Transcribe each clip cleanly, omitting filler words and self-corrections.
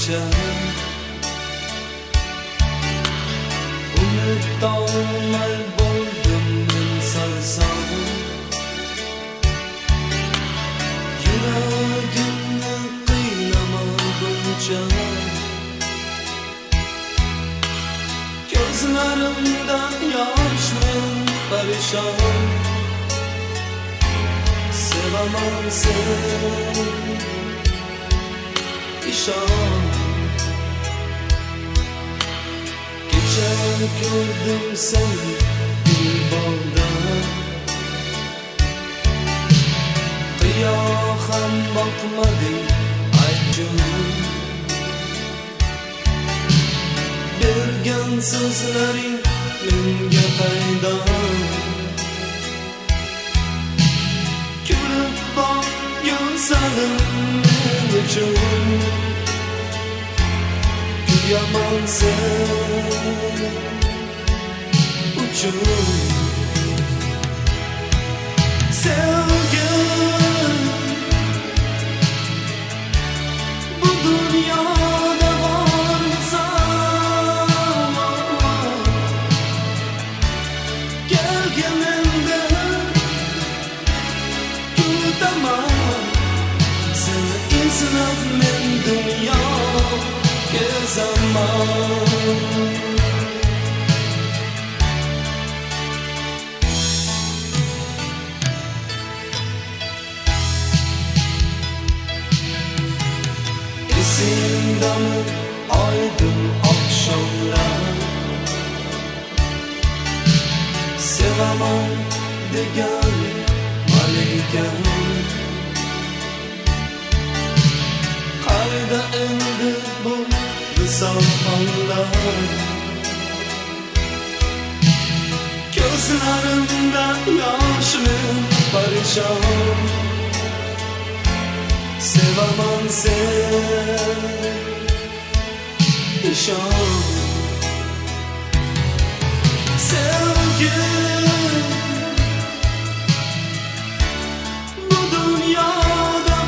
qilguncha unutolmay bo'ldim men sarson. Yuragimni qiynamaguncha ko'zlarimdan yosh men parishon. Sevaman sen, ishon. Kecha ko'rdim seni gulbog'da, qiyo ham boqmading aytjun. Bergan so'zlaring menga paydan, kulib boq go'zalim men uchun. Kuyaman sen uchun. Sevgim bu dunyoda borsan, kelgin endi kutaman. Seni izlab men dunyo gezaman. Esingdami oydin oqshomlar, sevaman degan malikam. Qayda endi bu visol onlar, ko'zlarimda yosh men parishon. Sevaman sen, ishon. Sevgim bu dunyoda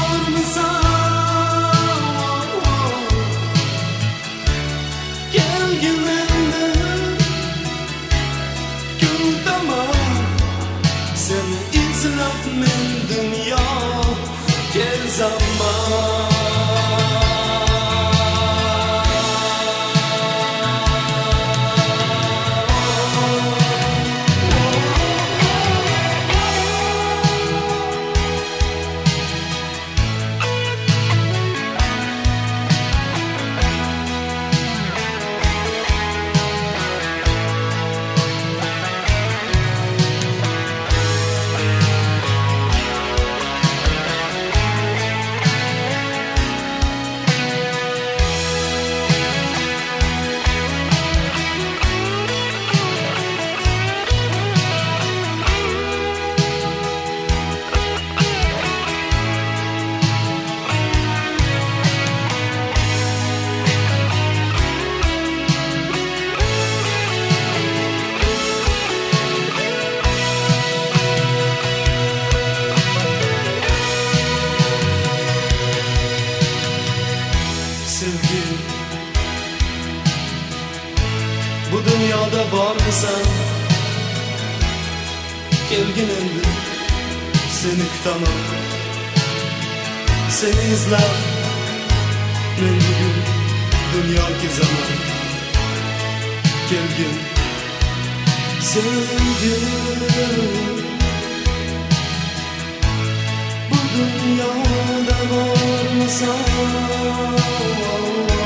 bormisan, kelgin endi kutaman. Seni izlab men dunyo gezaman. Sevgim bu dunyoda bormisan, kelgin endi seni kutaman. Seni izlab men bugun dunyo gezaman. Kelgin sevgim bu dunyoda bormisan,